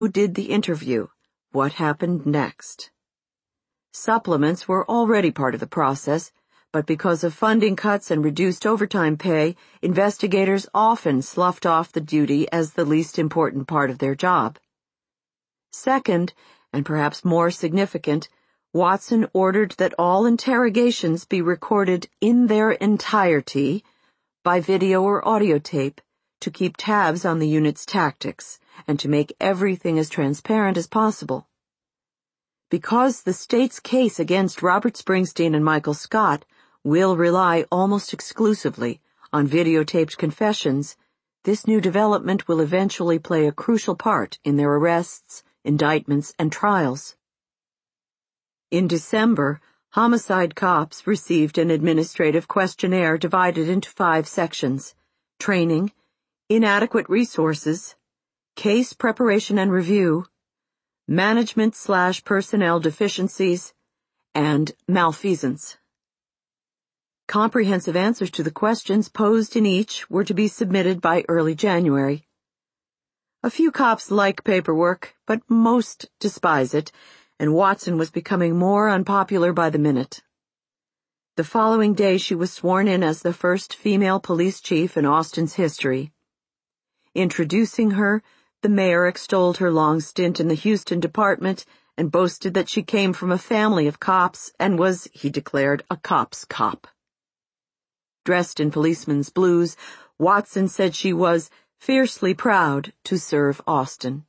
Who did the interview? What happened next? Supplements were already part of the process, but because of funding cuts and reduced overtime pay, investigators often sloughed off the duty as the least important part of their job. Second, and perhaps more significant, Watson ordered that all interrogations be recorded in their entirety by video or audio tape to keep tabs on the unit's tactics and to make everything as transparent as possible. Because the state's case against Robert Springsteen and Michael Scott will rely almost exclusively on videotaped confessions, this new development will eventually play a crucial part in their arrests, indictments, and trials. In December, homicide cops received an administrative questionnaire divided into 5 sections: training, inadequate resources, case preparation and review, management/personnel deficiencies, and malfeasance. Comprehensive answers to the questions posed in each were to be submitted by early January. A few cops like paperwork, but most despise it, and Watson was becoming more unpopular by the minute. The following day she was sworn in as the first female police chief in Austin's history. Introducing her, the mayor extolled her long stint in the Houston department and boasted that she came from a family of cops and was, he declared, a cop's cop. Dressed in policeman's blues, Watson said she was fiercely proud to serve Austin.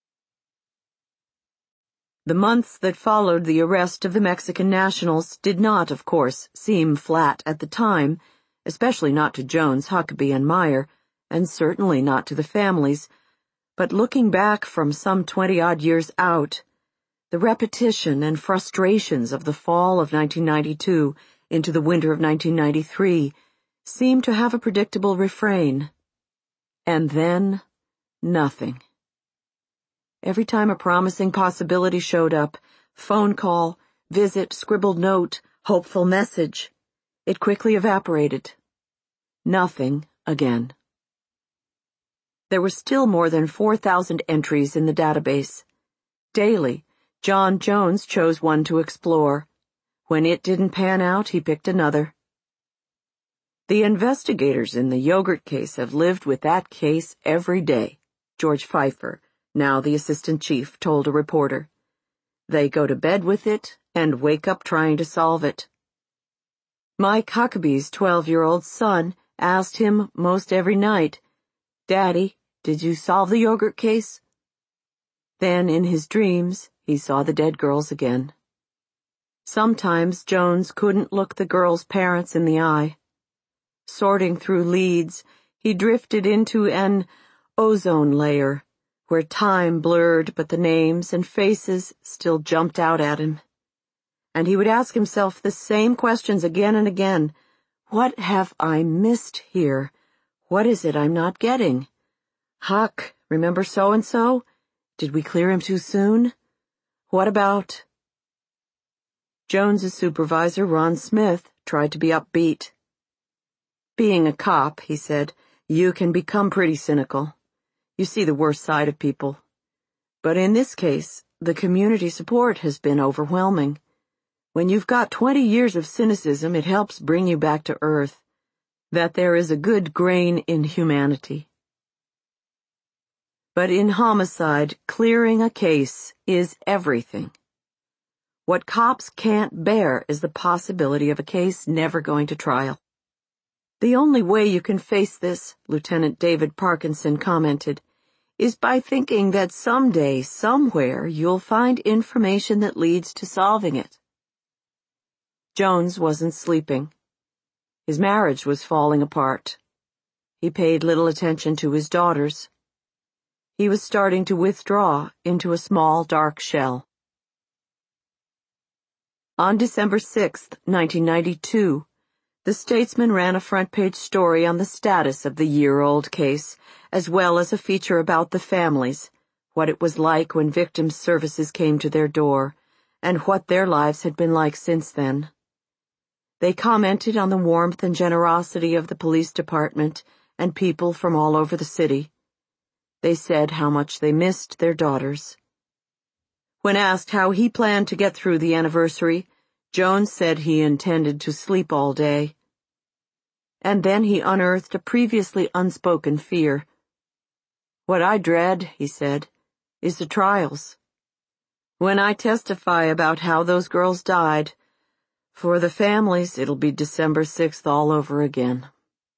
The months that followed the arrest of the Mexican nationals did not, of course, seem flat at the time, especially not to Jones, Huckabee, and Meyer, and certainly not to the families. But looking back from some 20-odd years out, the repetition and frustrations of the fall of 1992 into the winter of 1993 seemed to have a predictable refrain. And then, nothing. Every time a promising possibility showed up, phone call, visit, scribbled note, hopeful message, it quickly evaporated. Nothing again. There were still more than 4,000 entries in the database. Daily, John Jones chose one to explore. When it didn't pan out, he picked another. The investigators in the yogurt case have lived with that case every day, George Pfeiffer, now the assistant chief, told a reporter. They go to bed with it and wake up trying to solve it. Mike Huckabee's 12-year-old son asked him most every night, "Daddy, did you solve the yogurt case?" Then, in his dreams, he saw the dead girls again. Sometimes Jones couldn't look the girls' parents in the eye. Sorting through leads, he drifted into an ozone layer, where time blurred but the names and faces still jumped out at him. And he would ask himself the same questions again and again. What have I missed here? What is it I'm not getting? Huck, remember so-and-so? Did we clear him too soon? What about... Jones's supervisor, Ron Smith, tried to be upbeat. "Being a cop," he said, "you can become pretty cynical. You see the worst side of people. But in this case, the community support has been overwhelming. When you've got 20 years of cynicism, it helps bring you back to earth, that there is a good grain in humanity." But in homicide, clearing a case is everything. What cops can't bear is the possibility of a case never going to trial. "The only way you can face this," Lieutenant David Parkinson commented, "is by thinking that someday, somewhere, you'll find information that leads to solving it." Jones wasn't sleeping. His marriage was falling apart. He paid little attention to his daughters. He was starting to withdraw into a small, dark shell. On December 6, 1992, the Statesman ran a front-page story on the status of the year-old case, as well as a feature about the families, what it was like when victims' services came to their door, and what their lives had been like since then. They commented on the warmth and generosity of the police department and people from all over the city. They said how much they missed their daughters. When asked how he planned to get through the anniversary, Jones said he intended to sleep all day. And then he unearthed a previously unspoken fear. "What I dread," he said, "is the trials. When I testify about how those girls died, for the families, it'll be December 6th all over again."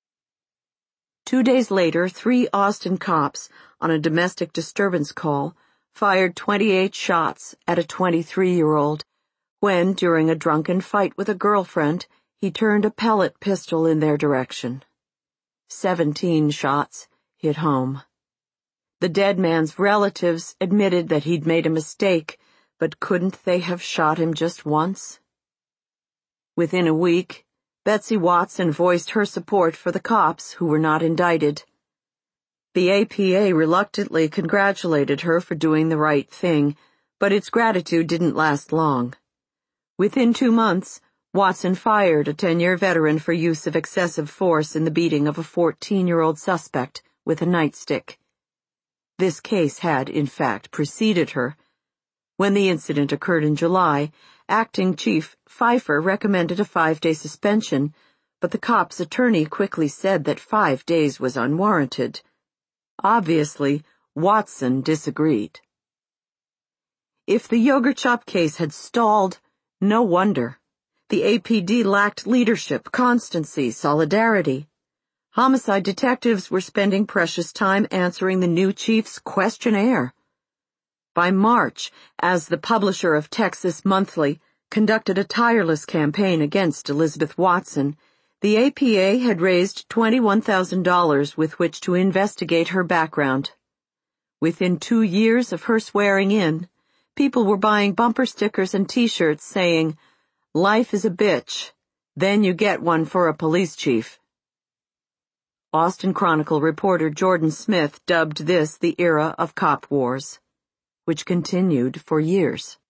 2 days later, 3 Austin cops, on a domestic disturbance call, fired 28 shots at a 23-year-old when, during a drunken fight with a girlfriend, he turned a pellet pistol in their direction. 17 shots hit home. The dead man's relatives admitted that he'd made a mistake, but couldn't they have shot him just once? Within a week, Betsy Watson voiced her support for the cops who were not indicted. The APA reluctantly congratulated her for doing the right thing, but its gratitude didn't last long. Within 2 months, Watson fired a 10-year veteran for use of excessive force in the beating of a 14-year-old suspect with a nightstick. This case had, in fact, preceded her. When the incident occurred in July, Acting Chief Pfeiffer recommended a 5-day suspension, but the cop's attorney quickly said that 5 days was unwarranted. Obviously, Watson disagreed. If the yogurt shop case had stalled, no wonder. The APD lacked leadership, constancy, solidarity. Homicide detectives were spending precious time answering the new chief's questionnaire. By March, as the publisher of Texas Monthly conducted a tireless campaign against Elizabeth Watson, the APA had raised $21,000 with which to investigate her background. Within 2 years of her swearing in, people were buying bumper stickers and T-shirts saying, "Life is a bitch, then you get one for a police chief." Austin Chronicle reporter Jordan Smith dubbed this the era of cop wars, which continued for years.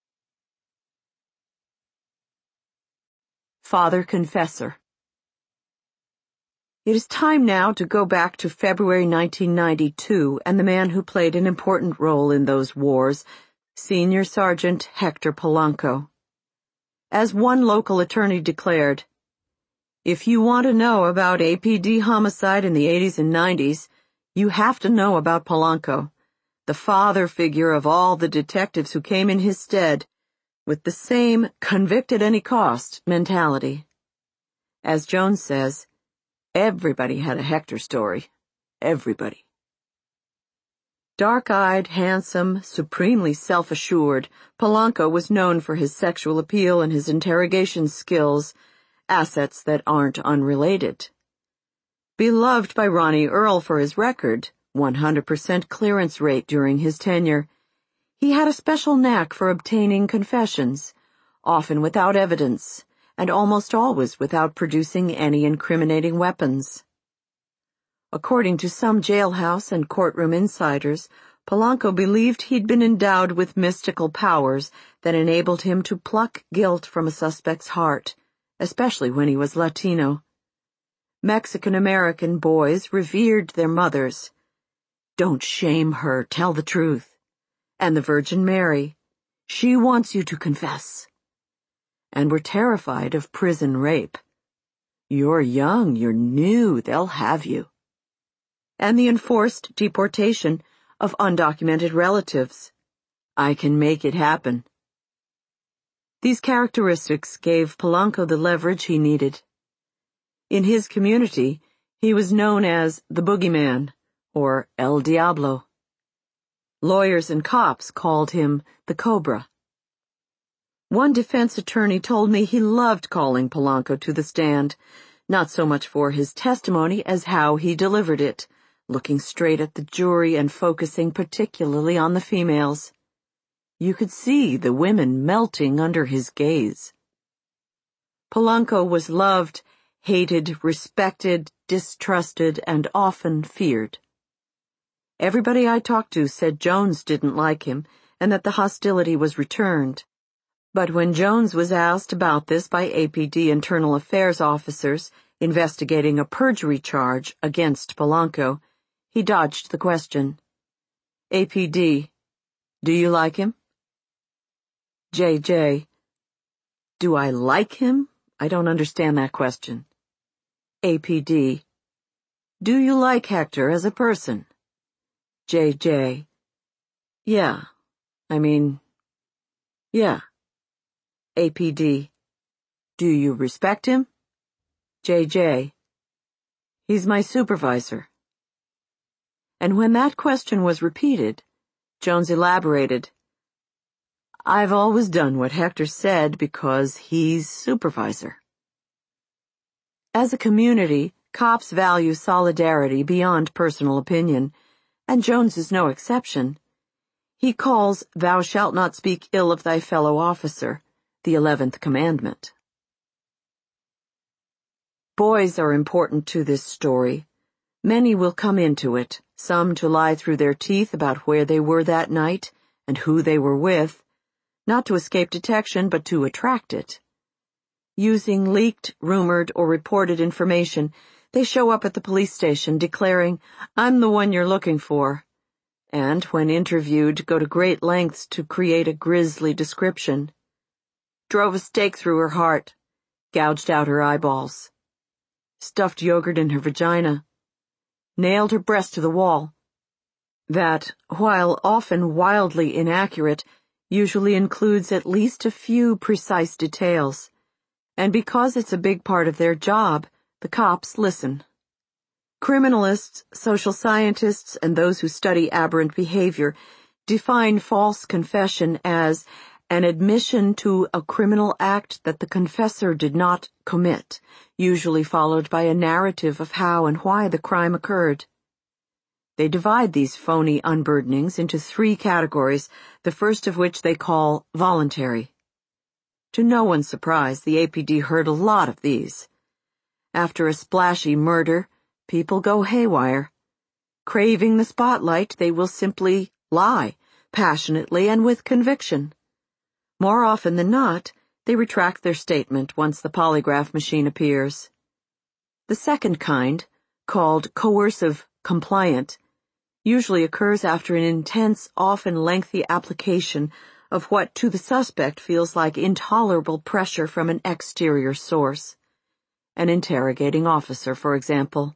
Father Confessor. It is time now to go back to February 1992 and the man who played an important role in those wars, Senior Sergeant Hector Polanco. As one local attorney declared, "If you want to know about APD homicide in the 80s and 90s, you have to know about Polanco, the father figure of all the detectives who came in his stead, with the same convict at any cost mentality." As Jones says, everybody had a Hector story. Everybody. Dark-eyed, handsome, supremely self-assured, Polanco was known for his sexual appeal and his interrogation skills, assets that aren't unrelated. Beloved by Ronnie Earl for his record, 100% clearance rate during his tenure, he had a special knack for obtaining confessions, often without evidence, and almost always without producing any incriminating weapons. According to some jailhouse and courtroom insiders, Polanco believed he'd been endowed with mystical powers that enabled him to pluck guilt from a suspect's heart, especially when he was Latino. Mexican-American boys revered their mothers. "Don't shame her, tell the truth." And the Virgin Mary, "She wants you to confess." And were terrified of prison rape. "You're young, you're new, they'll have you." And the enforced deportation of undocumented relatives. "I can make it happen." These characteristics gave Polanco the leverage he needed. In his community, he was known as the Boogeyman, or El Diablo. Lawyers and cops called him the Cobra. One defense attorney told me he loved calling Polanco to the stand, not so much for his testimony as how he delivered it, looking straight at the jury and focusing particularly on the females. You could see the women melting under his gaze. Polanco was loved, hated, respected, distrusted, and often feared. Everybody I talked to said Jones didn't like him and that the hostility was returned. But when Jones was asked about this by APD internal affairs officers investigating a perjury charge against Polanco, He dodged the question. APD, do you like him? JJ, do I like him? I don't understand that question. APD, do you like Hector as a person? JJ, yeah. Yeah. APD, do you respect him? JJ, he's my supervisor. And when that question was repeated, Jones elaborated, I've always done what Hector said because he's supervisor. As a community, cops value solidarity beyond personal opinion, and Jones is no exception. He calls "Thou shalt not speak ill of thy fellow officer" the 11th commandment. Boys are important to this story. Many will come into it, some to lie through their teeth about where they were that night and who they were with, not to escape detection but to attract it. Using leaked, rumored, or reported information, they show up at the police station declaring, I'm the one you're looking for, and when interviewed go to great lengths to create a grisly description. Drove a stake through her heart, gouged out her eyeballs, stuffed yogurt in her vagina, nailed her breast to the wall. That, while often wildly inaccurate, usually includes at least a few precise details. And because it's a big part of their job, the cops listen. Criminalists, social scientists, and those who study aberrant behavior define false confession as an admission to a criminal act that the confessor did not commit, usually followed by a narrative of how and why the crime occurred. They divide these phony unburdenings into 3 categories, the first of which they call voluntary. To no one's surprise, the APD heard a lot of these. After a splashy murder, people go haywire. Craving the spotlight, they will simply lie, passionately and with conviction. More often than not, they retract their statement once the polygraph machine appears. The second kind, called coercive compliant, usually occurs after an intense, often lengthy application of what to the suspect feels like intolerable pressure from an exterior source. An interrogating officer, for example.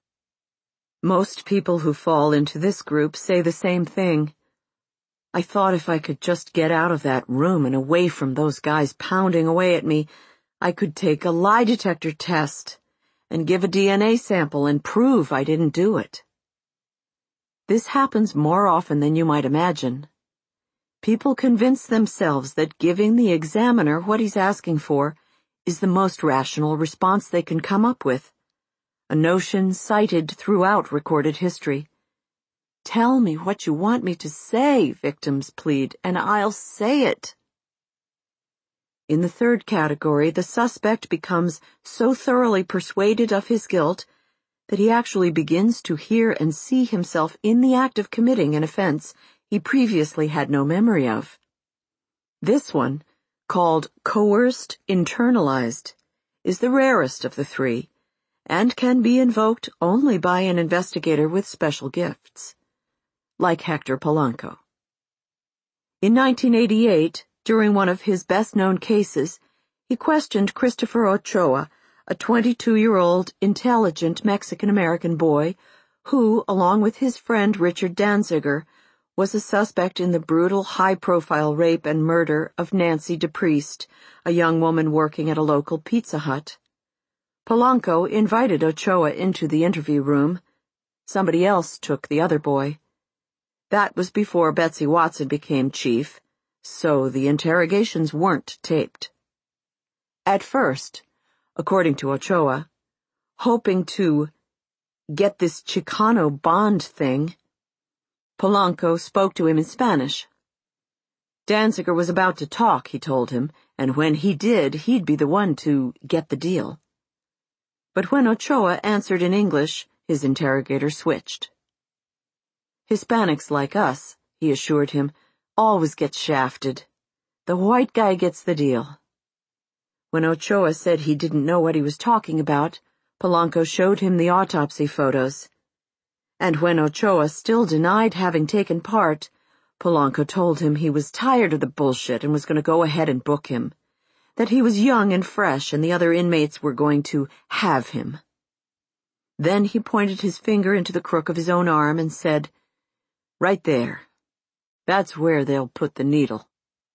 Most people who fall into this group say the same thing. I thought if I could just get out of that room and away from those guys pounding away at me, I could take a lie detector test and give a DNA sample and prove I didn't do it. This happens more often than you might imagine. People convince themselves that giving the examiner what he's asking for is the most rational response they can come up with, a notion cited throughout recorded history. Tell me what you want me to say, victims plead, and I'll say it. In the third category, the suspect becomes so thoroughly persuaded of his guilt that he actually begins to hear and see himself in the act of committing an offense he previously had no memory of. This one, called coerced internalized, is the rarest of the 3, and can be invoked only by an investigator with special gifts, like Hector Polanco. In 1988, during one of his best-known cases, he questioned Christopher Ochoa, a 22-year-old intelligent Mexican-American boy who, along with his friend Richard Danziger, was a suspect in the brutal, high-profile rape and murder of Nancy DePriest, a young woman working at a local Pizza Hut. Polanco invited Ochoa into the interview room. Somebody else took the other boy. That was before Betsy Watson became chief, so the interrogations weren't taped. At first, according to Ochoa, hoping to get this Chicano bond thing, Polanco spoke to him in Spanish. Danziger was about to talk, he told him, and when he did, he'd be the one to get the deal. But when Ochoa answered in English, his interrogator switched. Hispanics like us, he assured him, always get shafted. The white guy gets the deal. When Ochoa said he didn't know what he was talking about, Polanco showed him the autopsy photos. and when Ochoa still denied having taken part, Polanco told him he was tired of the bullshit and was going to go ahead and book him, that he was young and fresh and the other inmates were going to have him. Then he pointed his finger into the crook of his own arm and said, "Right there. That's where they'll put the needle."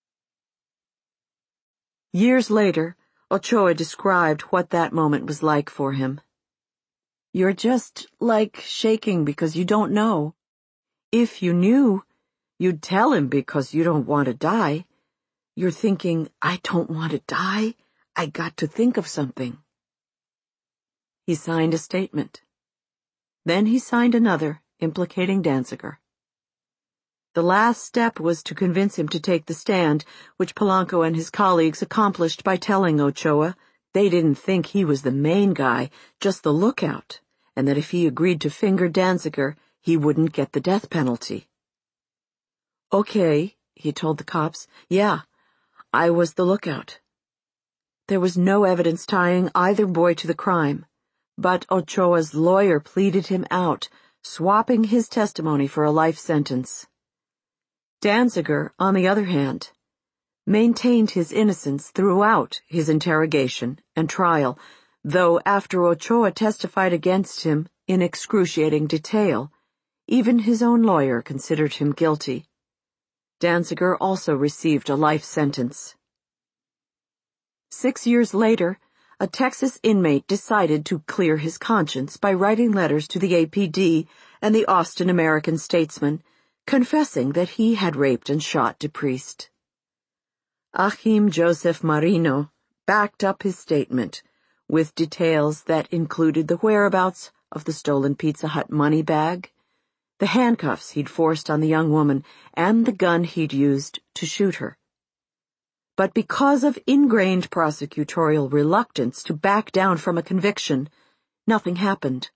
Years later, Ochoa described what that moment was like for him. "You're just like shaking because you don't know. If you knew, you'd tell him because you don't want to die. You're thinking, I don't want to die. I got to think of something." He signed a statement. Then he signed another, implicating Danziger. The last step was to convince him to take the stand, which Polanco and his colleagues accomplished by telling Ochoa they didn't think he was the main guy, just the lookout, and that if he agreed to finger Danziger, he wouldn't get the death penalty. "Okay," he told the cops. "Yeah, I was the lookout." There was no evidence tying either boy to the crime, but Ochoa's lawyer pleaded him out, swapping his testimony for a life sentence. Danziger, on the other hand, maintained his innocence throughout his interrogation and trial, though after Ochoa testified against him in excruciating detail, even his own lawyer considered him guilty. Danziger also received a life sentence. 6 years later, a Texas inmate decided to clear his conscience by writing letters to the APD and the Austin American-Statesman, confessing that he had raped and shot DePriest. Achim Joseph Marino backed up his statement with details that included the whereabouts of the stolen Pizza Hut money bag, the handcuffs he'd forced on the young woman, and the gun he'd used to shoot her. But because of ingrained prosecutorial reluctance to back down from a conviction, nothing happened.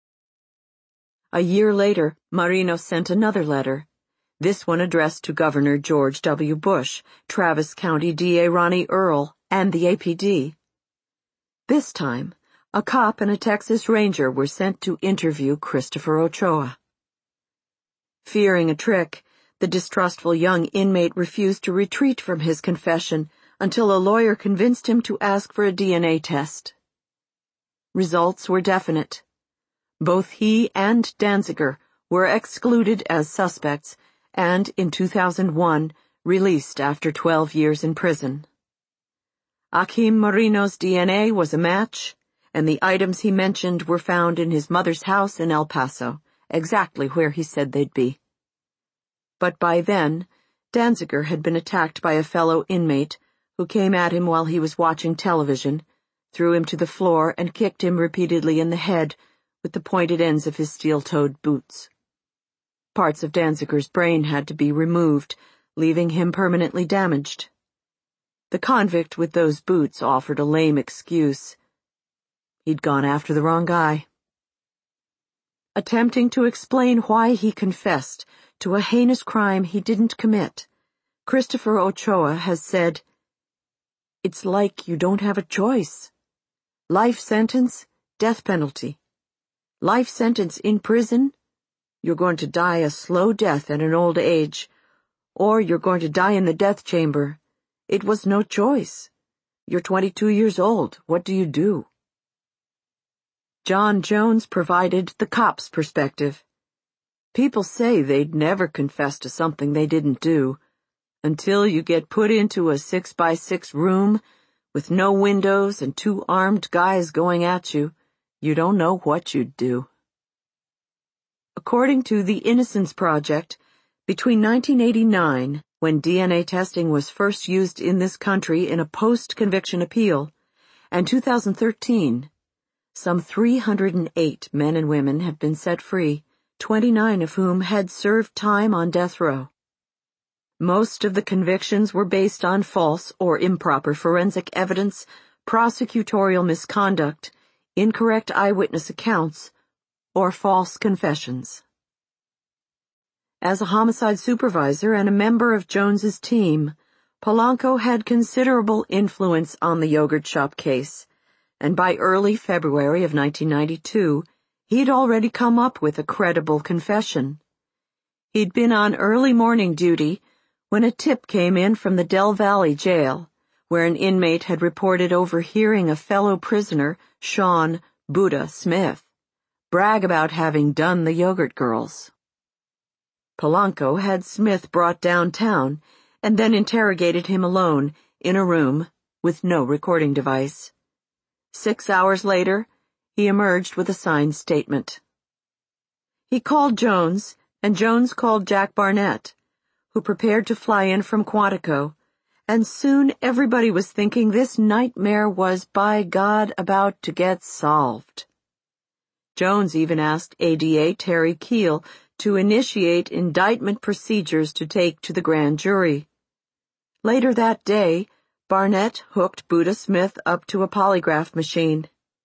A year later, Marino sent another letter, this one addressed to Governor George W. Bush, Travis County DA Ronnie Earl, and the APD. This time, a cop and a Texas Ranger were sent to interview Christopher Ochoa. Fearing a trick, the distrustful young inmate refused to retreat from his confession until a lawyer convinced him to ask for a DNA test. Results were definite. Both he and Danziger were excluded as suspects and, in 2001, released after 12 years in prison. Achim Marino's DNA was a match, and the items he mentioned were found in his mother's house in El Paso, exactly where he said they'd be. But by then, Danziger had been attacked by a fellow inmate who came at him while he was watching television, threw him to the floor, and kicked him repeatedly in the head with the pointed ends of his steel-toed boots. Parts of Danziger's brain had to be removed, leaving him permanently damaged. The convict with those boots offered a lame excuse. He'd gone after the wrong guy. Attempting to explain why he confessed to a heinous crime he didn't commit, Christopher Ochoa has said, "It's like you don't have a choice. Life sentence, death penalty. Life sentence in prison, you're going to die a slow death at an old age, or you're going to die in the death chamber. It was no choice. You're 22 years old. What do you do?" John Jones provided the cop's perspective. People say they'd never confess to something they didn't do, until you get put into a 6x6 room with no windows and 2 armed guys going at you. You don't know what you'd do. According to the Innocence Project, between 1989, when DNA testing was first used in this country in a post-conviction appeal, and 2013, some 308 men and women have been set free, 29 of whom had served time on death row. Most of the convictions were based on false or improper forensic evidence, prosecutorial misconduct, incorrect eyewitness accounts, or false confessions. As a homicide supervisor and a member of Jones's team, Polanco had considerable influence on the yogurt shop case, and by early February of 1992, He'd already come up with a credible confession. He'd been on early morning duty when a tip came in from the Del Valley jail, where an inmate had reported overhearing a fellow prisoner, Sean Buddha Smith, brag about having done the Yogurt Girls. Polanco had Smith brought downtown and then interrogated him alone in a room with no recording device. 6 hours later, he emerged with a signed statement. He called Jones, and Jones called Jack Barnett, who prepared to fly in from Quantico, and soon everybody was thinking this nightmare was, by God, about to get solved. Jones even asked ADA Terry Keel to initiate indictment procedures to take to the grand jury. Later that day, Barnett hooked Buddha Smith up to a polygraph machine.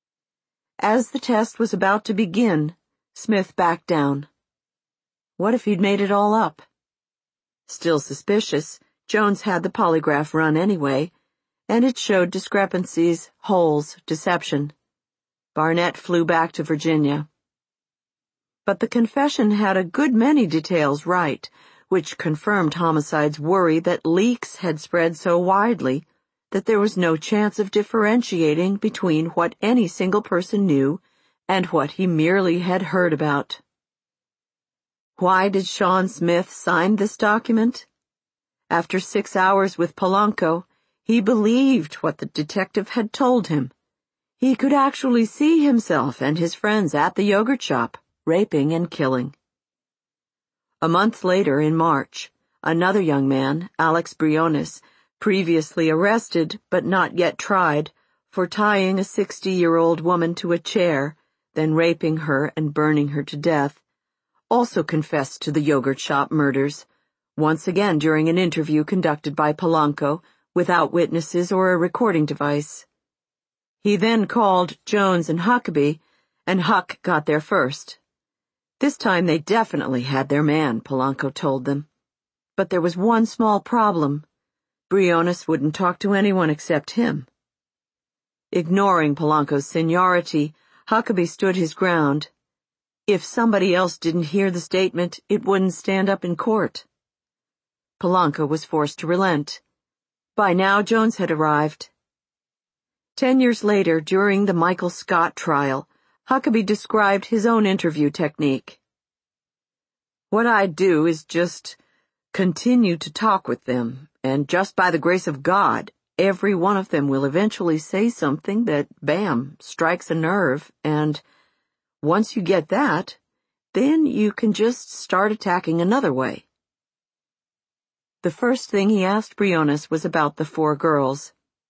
As the test was about to begin, Smith backed down. What if he'd made it all up? Still suspicious, Jones had the polygraph run anyway, and it showed discrepancies, holes, deception. Barnett flew back to Virginia. But the confession had a good many details right, which confirmed Homicide's worry that leaks had spread so widely that there was no chance of differentiating between what any single person knew and what he merely had heard about. Why did Sean Smith sign this document? After 6 hours with Polanco, he believed what the detective had told him. He could actually see himself and his friends at the yogurt shop, raping and killing. A month later, in March, another young man, Alex Briones, previously arrested but not yet tried for tying a 60-year-old woman to a chair, then raping her and burning her to death, also confessed to the yogurt shop murders, once again during an interview conducted by Polanco without witnesses or a recording device. He then called Jones and Huckabee, and Huck got there first. This time they definitely had their man, Polanco told them. But there was one small problem. Briones wouldn't talk to anyone except him. Ignoring Polanco's seniority, Huckabee stood his ground. If somebody else didn't hear the statement, it wouldn't stand up in court. Polanco was forced to relent. By now, Jones had arrived. 10 years later, during the Michael Scott trial, Huckabee described his own interview technique. What I do is just continue to talk with them, and just by the grace of God, every one of them will eventually say something that, bam, strikes a nerve, and once you get that, then you can just start attacking another way. The first thing he asked Briones was about the 4 girls.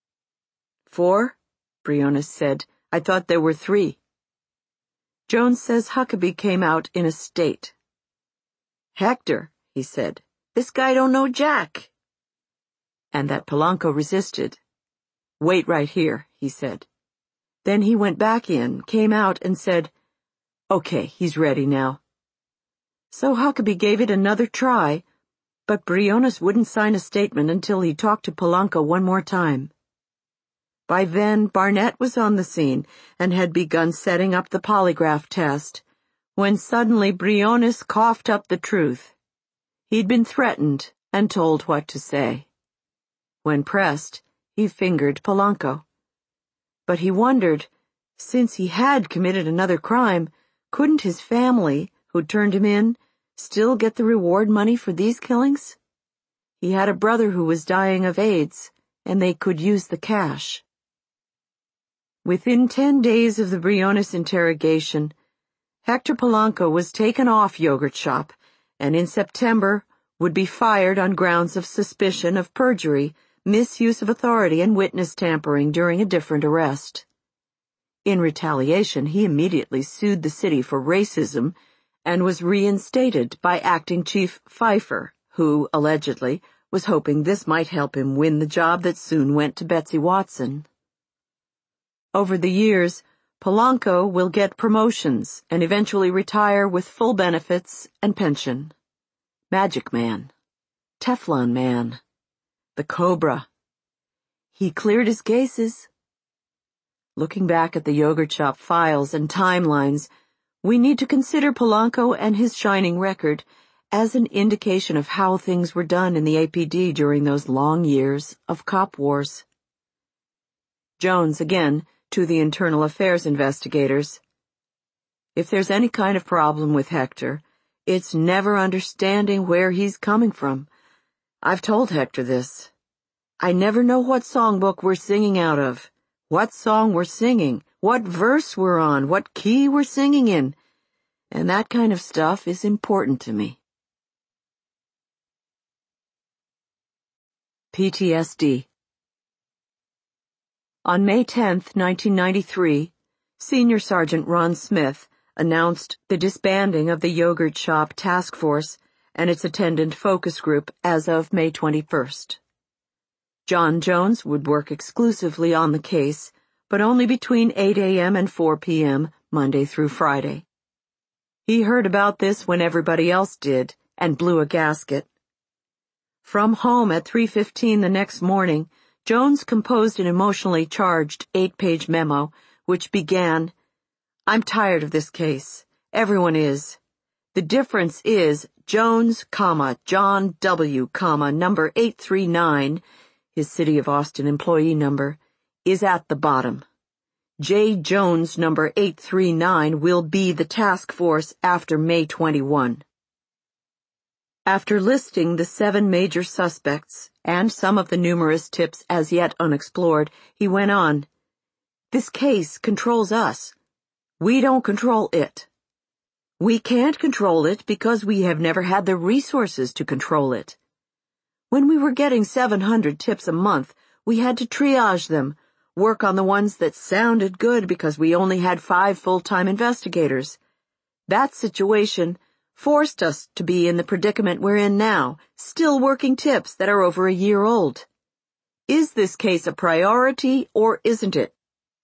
4? Briones said. I thought there were 3. Jones says Huckabee came out in a state. Hector, he said, this guy don't know Jack. And that Polanco resisted. Wait right here, he said. Then he went back in, came out, and said, okay, he's ready now. So Huckabee gave it another try, but Briones wouldn't sign a statement until he talked to Polanco one more time. By then, Barnett was on the scene and had begun setting up the polygraph test, when suddenly Briones coughed up the truth. He'd been threatened and told what to say. When pressed, he fingered Polanco. But he wondered, since he had committed another crime, couldn't his family, who'd turned him in, still get the reward money for these killings? He had a brother who was dying of AIDS, and they could use the cash. Within 10 days of the Briones interrogation, Hector Polanco was taken off Yogurt Shop, and in September would be fired on grounds of suspicion of perjury, misuse of authority, and witness tampering during a different arrest. In retaliation, he immediately sued the city for racism and was reinstated by Acting Chief Pfeiffer, who, allegedly, was hoping this might help him win the job that soon went to Betsy Watson. Over the years, Polanco will get promotions and eventually retire with full benefits and pension. Magic Man, Teflon Man, the Cobra. He cleared his cases. Looking back at the yogurt shop files and timelines, We need to consider Polanco and his shining record as an indication of how things were done in the APD during those long years of cop wars. Jones, again, to the Internal Affairs investigators. If there's any kind of problem with Hector, it's never understanding where he's coming from. I've told Hector this. I never know what songbook we're singing out of, what song we're singing, what verse we're on, what key we're singing in, and that kind of stuff is important to me. PTSD. On May 10, 1993, Senior Sergeant Ron Smith announced the disbanding of the Yogurt Shop Task Force and its attendant focus group as of May 21st. John Jones would work exclusively on the case, but only between 8 a.m. and 4 p.m., Monday through Friday. He heard about this when everybody else did, and blew a gasket. From home at 3:15 the next morning, Jones composed an emotionally charged 8-page memo, which began, "I'm tired of this case. Everyone is. The difference is Jones, John W, number 839, his City of Austin employee number, is at the bottom. J. Jones, number 839, will be the task force after May 21. After listing the 7 major suspects and some of the numerous tips as yet unexplored, he went on, "This case controls us. We don't control it. We can't control it because we have never had the resources to control it. When we were getting 700 tips a month, we had to triage them, work on the ones that sounded good because we only had 5 full-time investigators. That situation forced us to be in the predicament we're in now, still working tips that are over a year old. Is this case a priority or isn't it?"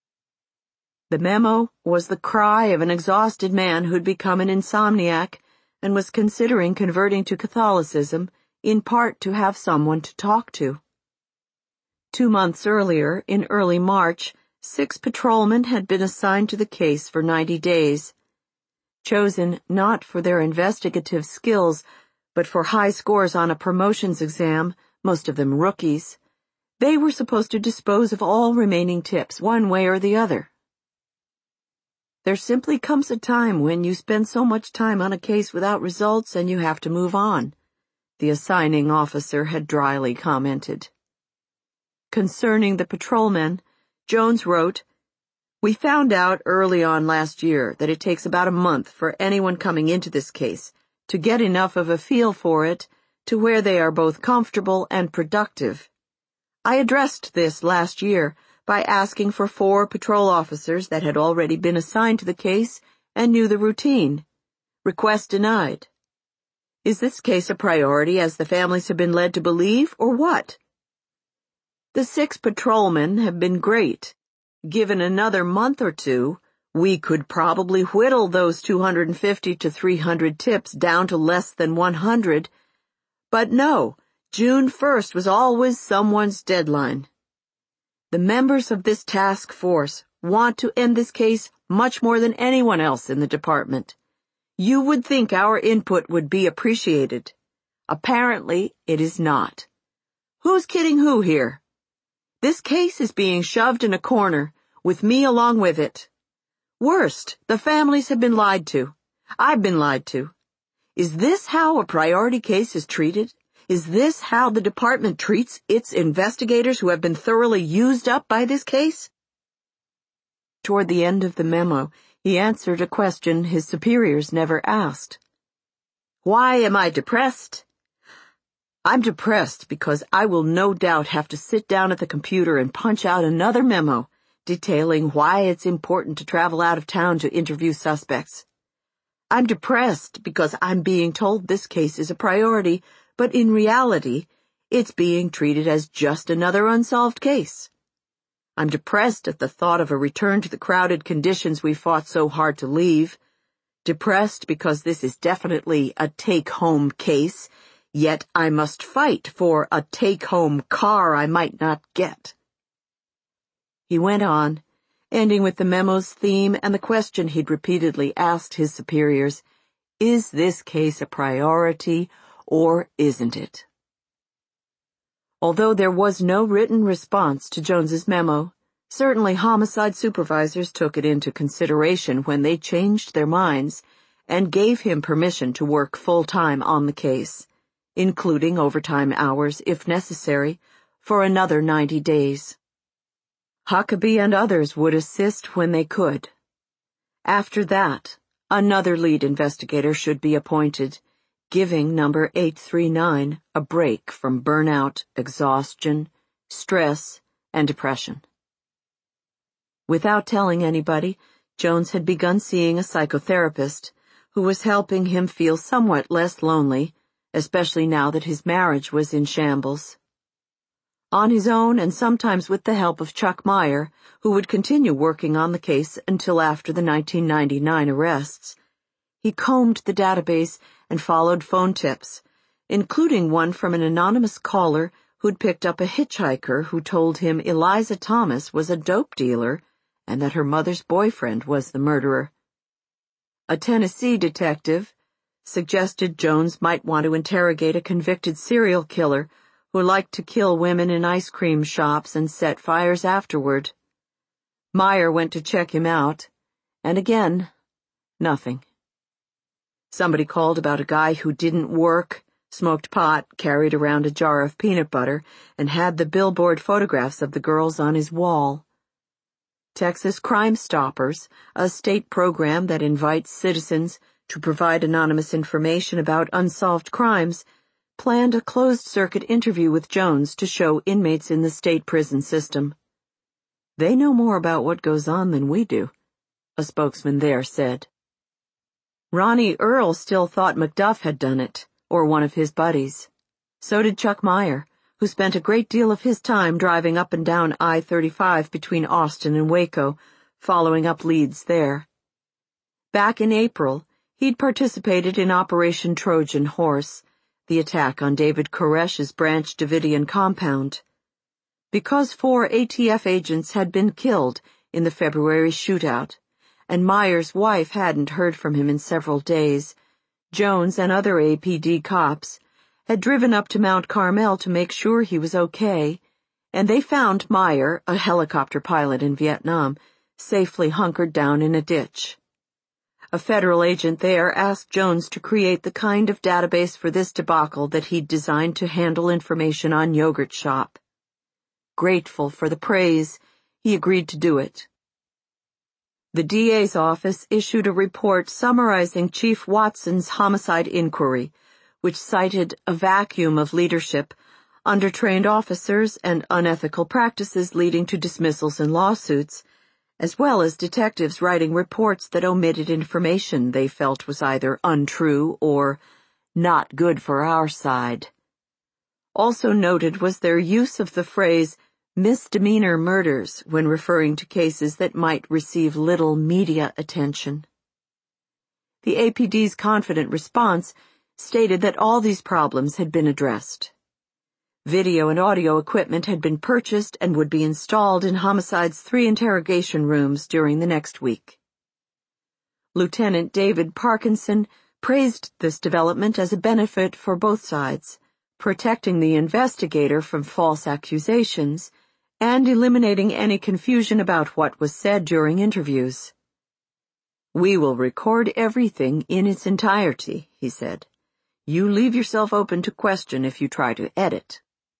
The memo was the cry of an exhausted man who'd become an insomniac and was considering converting to Catholicism, in part to have someone to talk to. 2 months earlier, in early March, 6 patrolmen had been assigned to the case for 90 days. Chosen not for their investigative skills, but for high scores on a promotions exam, most of them rookies, they were supposed to dispose of all remaining tips one way or the other. There simply comes a time when you spend so much time on a case without results and you have to move on, the assigning officer had dryly commented. Concerning the patrolmen, Jones wrote, "We found out early on last year that it takes about a month for anyone coming into this case to get enough of a feel for it to where they are both comfortable and productive. I addressed this last year by asking for 4 patrol officers that had already been assigned to the case and knew the routine. Request denied. Is this case a priority as the families have been led to believe, or what? The 6 patrolmen have been great. Given another month or 2, we could probably whittle those 250 to 300 tips down to less than 100. But no, June 1st was always someone's deadline. The members of this task force want to end this case much more than anyone else in the department. You would think our input would be appreciated. Apparently, it is not. Who's kidding who here? This case is being shoved in a corner, with me along with it. Worst, the families have been lied to. I've been lied to. Is this how a priority case is treated? Is this how the department treats its investigators who have been thoroughly used up by this case?" Toward the end of the memo, he answered a question his superiors never asked. "Why am I depressed? I'm depressed because I will no doubt have to sit down at the computer and punch out another memo detailing why it's important to travel out of town to interview suspects. I'm depressed because I'm being told this case is a priority, but in reality, it's being treated as just another unsolved case. I'm depressed at the thought of a return to the crowded conditions we fought so hard to leave. Depressed because this is definitely a take-home case, yet I must fight for a take-home car I might not get." He went on, ending with the memo's theme and the question he'd repeatedly asked his superiors: is this case a priority or isn't it? Although there was no written response to Jones's memo, certainly homicide supervisors took it into consideration when they changed their minds and gave him permission to work full-time on the case, including overtime hours if necessary, for another 90 days. Huckabee and others would assist when they could. After that, another lead investigator should be appointed, giving number 839 a break from burnout, exhaustion, stress, and depression. Without telling anybody, Jones had begun seeing a psychotherapist who was helping him feel somewhat less lonely, especially now that his marriage was in shambles. On his own, and sometimes with the help of Chuck Meyer, who would continue working on the case until after the 1999 arrests, he combed the database and followed phone tips, including one from an anonymous caller who'd picked up a hitchhiker who told him Eliza Thomas was a dope dealer and that her mother's boyfriend was the murderer. A Tennessee detective suggested Jones might want to interrogate a convicted serial killer who liked to kill women in ice cream shops and set fires afterward. Meyer went to check him out, and again, nothing. Somebody called about a guy who didn't work, smoked pot, carried around a jar of peanut butter, and had the billboard photographs of the girls on his wall. Texas Crime Stoppers, a state program that invites citizens to provide anonymous information about unsolved crimes, planned a closed-circuit interview with Jones to show inmates in the state prison system. They know more about what goes on than we do, a spokesman there said. Ronnie Earl still thought McDuff had done it, or one of his buddies. So did Chuck Meyer, who spent a great deal of his time driving up and down I-35 between Austin and Waco, following up leads there. Back in April, he'd participated in Operation Trojan Horse, the attack on David Koresh's Branch Davidian compound. Because 4 ATF agents had been killed in the February shootout, and Meyer's wife hadn't heard from him in several days, Jones and other APD cops had driven up to Mount Carmel to make sure he was okay, and they found Meyer, a helicopter pilot in Vietnam, safely hunkered down in a ditch. A federal agent there asked Jones to create the kind of database for this debacle that he'd designed to handle information on Yogurt Shop. Grateful for the praise, he agreed to do it. The DA's office issued a report summarizing Chief Watson's homicide inquiry, which cited a vacuum of leadership, undertrained officers, and unethical practices leading to dismissals and lawsuits, as well as detectives writing reports that omitted information they felt was either untrue or not good for our side. Also noted was their use of the phrase misdemeanor murders when referring to cases that might receive little media attention. The APD's confident response stated that all these problems had been addressed. Video and audio equipment had been purchased and would be installed in Homicide's 3 interrogation rooms during the next week. Lieutenant David Parkinson praised this development as a benefit for both sides, protecting the investigator from false accusations and eliminating any confusion about what was said during interviews. "We will record everything in its entirety," he said. "You leave yourself open to question if you try to edit."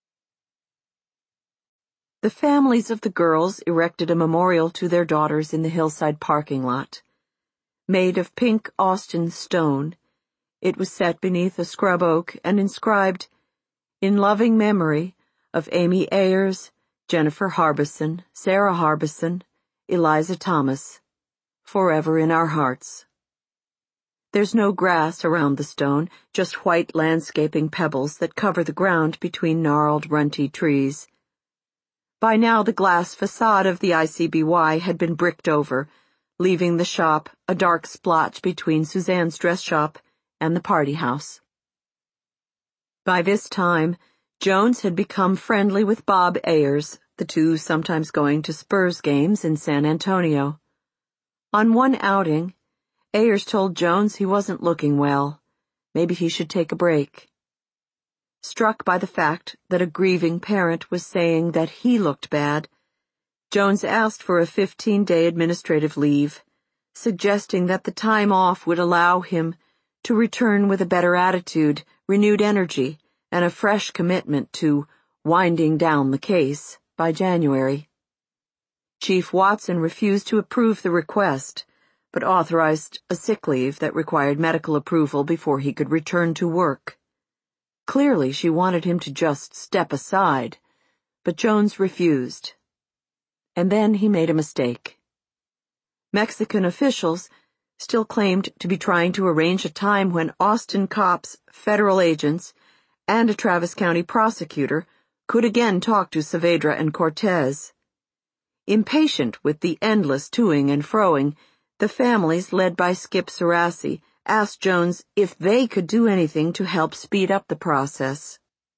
The families of the girls erected a memorial to their daughters in the hillside parking lot. Made of pink Austin stone, it was set beneath a scrub oak and inscribed, "In loving memory of Amy Ayers, Jennifer Harbison, Sarah Harbison, Eliza Thomas, forever in our hearts." There's no grass around the stone, just white landscaping pebbles that cover the ground between gnarled, runty trees. By now the glass facade of the ICBY had been bricked over, leaving the shop a dark splotch between Suzanne's dress shop and the party house. By this time, Jones had become friendly with Bob Ayers, the two sometimes going to Spurs games in San Antonio. On one outing, Ayers told Jones he wasn't looking well. Maybe he should take a break. Struck by the fact that a grieving parent was saying that he looked bad, Jones asked for a 15-day administrative leave, suggesting that the time off would allow him to return with a better attitude, renewed energy, and a fresh commitment to winding down the case by January. Chief Watson refused to approve the request, but authorized a sick leave that required medical approval before he could return to work. Clearly, she wanted him to just step aside, but Jones refused. And then he made a mistake. Mexican officials still claimed to be trying to arrange a time when Austin cops, federal agents, and a Travis County prosecutor could again talk to Saavedra and Cortez. Impatient with the endless toing and froing, the families, led by Skip Serassi, asked Jones if they could do anything to help speed up the process.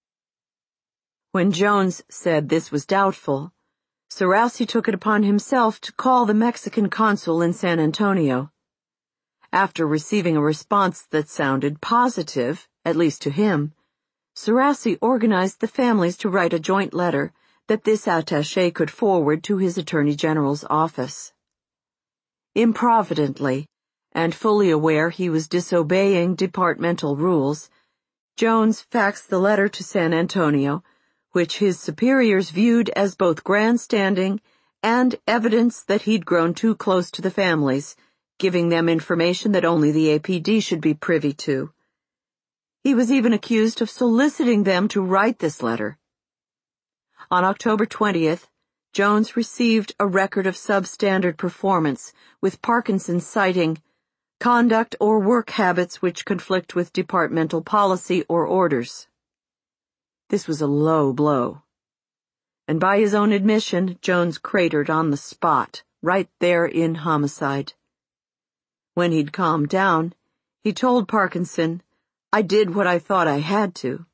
When Jones said this was doubtful, Serassi took it upon himself to call the Mexican consul in San Antonio. After receiving a response that sounded positive, at least to him, Serassi organized the families to write a joint letter that this attaché could forward to his Attorney General's office. Improvidently, and fully aware he was disobeying departmental rules, Jones faxed the letter to San Antonio, which his superiors viewed as both grandstanding and evidence that he'd grown too close to the families, giving them information that only the APD should be privy to. He was even accused of soliciting them to write this letter. On October 20th, Jones received a record of substandard performance, with Parkinson citing conduct or work habits which conflict with departmental policy or orders. This was a low blow. And by his own admission, Jones cratered on the spot, right there in homicide. When he'd calmed down, he told Parkinson, "I did what I thought I had to."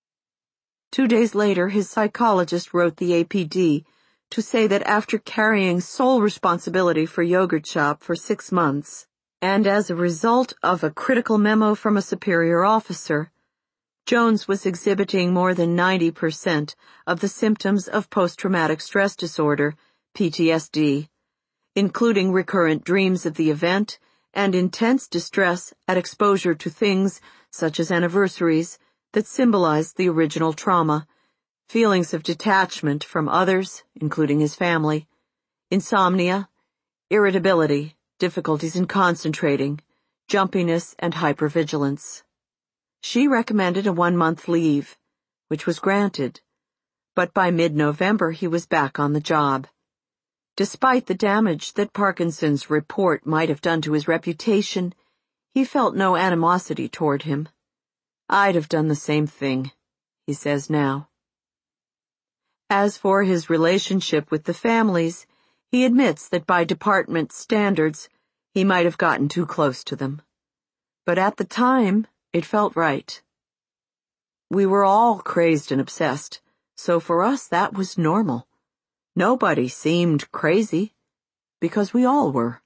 2 days later, his psychologist wrote the APD to say that after carrying sole responsibility for Yogurt Shop for 6 months, and as a result of a critical memo from a superior officer, Jones was exhibiting more than 90% of the symptoms of post-traumatic stress disorder, PTSD, including recurrent dreams of the event and intense distress at exposure to things such as anniversaries that symbolized the original trauma, feelings of detachment from others, including his family, insomnia, irritability, difficulties in concentrating, jumpiness, and hypervigilance. She recommended a 1-month leave, which was granted, but by mid-November he was back on the job. Despite the damage that Parkinson's report might have done to his reputation, he felt no animosity toward him. "I'd have done the same thing," he says now. As for his relationship with the families, he admits that by department standards, he might have gotten too close to them. But at the time, it felt right. We were all crazed and obsessed, so for us that was normal. Nobody seemed crazy, because we all were.